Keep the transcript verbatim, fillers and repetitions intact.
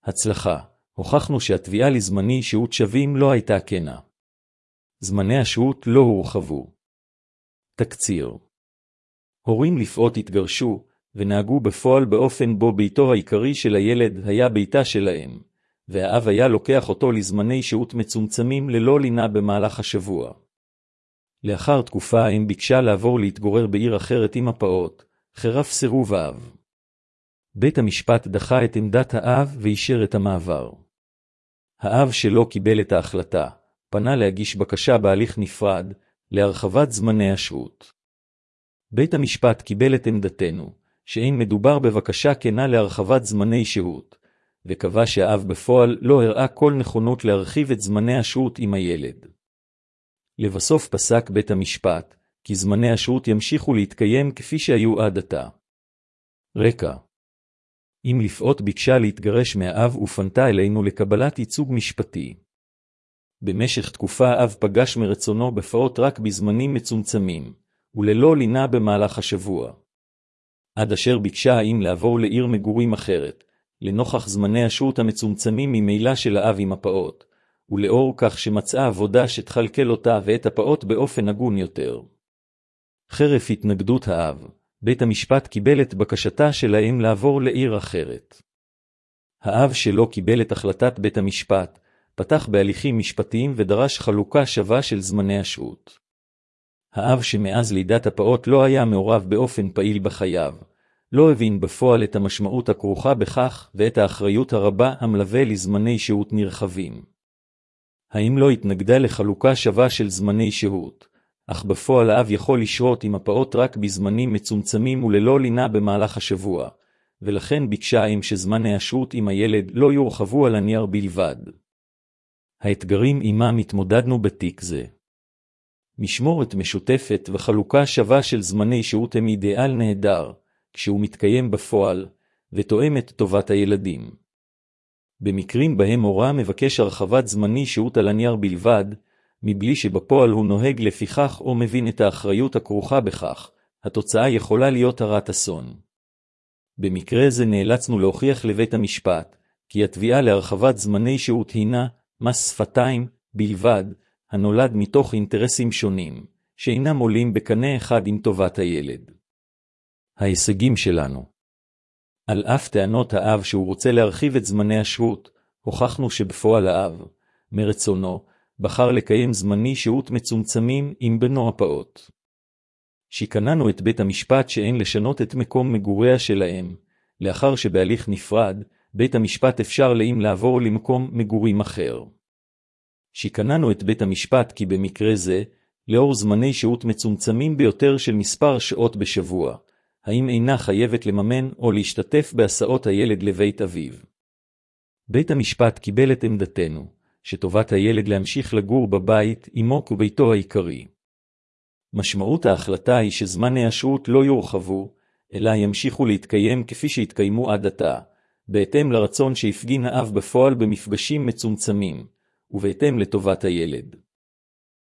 הצלחה. הוכחנו שהתביעה לזמני שהות שווים לא הייתה כנה. זמני השהות לא הורחבו. תקציר. הורים לפעוט התגרשו, ונהגו בפועל באופן בו ביתו העיקרי של הילד היה ביתה שלהם, והאב היה לוקח אותו לזמני שהות מצומצמים ללא לינה במהלך השבוע. לאחר תקופה האם ביקשה לעבור להתגורר בעיר אחרת עם הפעוט, חרף סירוב האב. בית המשפט דחה את עמדת האב ואישר את המעבר. האב שלא קיבל את ההחלטה, פנה להגיש בקשה בהליך נפרד, להרחבת זמני השהות. בית המשפט קיבל את עמדתנו, שאין מדובר בבקשה כנה להרחבת זמני שהות, וקבע שהאב בפועל לא הראה כל נכונות להרחיב את זמני השהות עם הילד. לבסוף פסק בית המשפט, כי זמני השהות ימשיכו להתקיים כפי שהיו עד עתה. רקע. אם לפעוט ביקשה להתגרש מהאב ופנתה אלינו לקבלת ייצוג משפטי. במשך תקופה האב פגש מרצונו בפעוט רק בזמנים מצומצמים, וללא לינה במהלך השבוע. עד אשר ביקשה האם לעבור לעיר מגורים אחרת, לנוכח זמני השהות המצומצמים ממילא של האב עם הפעוט, ולאור כך שמצאה עבודה שתכלכל אותה ואת הפעוט באופן הגון יותר. חרף התנגדות האב, בית המשפט קיבל את בקשתה של האם לעבור לעיר אחרת. האב שלא קיבל את החלטת בית המשפט, פתח בהליכים משפטיים ודרש חלוקה שווה של זמני השהות. האב שמאז לידת הפעוט לא היה מעורב באופן פעיל בחייו, לא הבין בפועל את המשמעות הכרוכה בכך ואת האחריות הרבה המלווה לזמני שהות נרחבים. האם לא התנגדה לחלוקה שווה של זמני שהות, אך בפועל האב יכול לשרות עם הפעוט רק בזמנים מצומצמים וללא לינה במהלך השבוע, ולכן ביקשה האם שזמני השהות עם הילד לא יורחבו על הנייר בלבד. האתגרים עימם התמודדנו בתיק זה. משמורת משותפת וחלוקה שווה של זמני שהות הם אידיאל נהדר, כשהוא מתקיים בפועל, ותואם את טובת הילדים. במקרים בהם הורה מבקש הרחבת זמני שהות על הנייר בלבד, מבלי שבפועל הוא נוהג לפיכך או מבין את האחריות הכרוכה בכך, התוצאה יכולה להיות הרת אסון. במקרה זה נאלצנו להוכיח לבית המשפט, כי התביעה להרחבת זמני שהות הינה מס שפתיים בלבד, הנולד מתוך אינטרסים שונים, שאינם עולים בקנה אחד עם טובת הילד. ההישגים שלנו. על אף טענות האב שהוא רוצה להרחיב את זמני השהות, הוכחנו שבפועל האב, מרצונו, בחר לקיים זמני שהות מצומצמים עם בנו הפעוט. שיקננו את בית המשפט שאין לשנות את מקום מגוריה שלהם, לאחר שבהליך נפרד, בית המשפט אפשר לאם לעבור למקום מגורים אחר. שיקננו את בית המשפט כי במקרה זה, לאור זמני שהות מצומצמים ביותר של מספר שעות בשבוע, האם אינה חייבת לממן או להשתתף בהסעות הילד לבית אביו. בית המשפט קיבל את עמדתנו, שטובת הילד להמשיך לגור בבית עמו כביתו העיקרי. משמעות ההחלטה היא שזמני השהות לא יורחבו, אלא ימשיכו להתקיים כפי שהתקיימו עד עתה, בהתאם לרצון שהפגין האב בפועל במפגשים מצומצמים, ובהתאם לטובת הילד.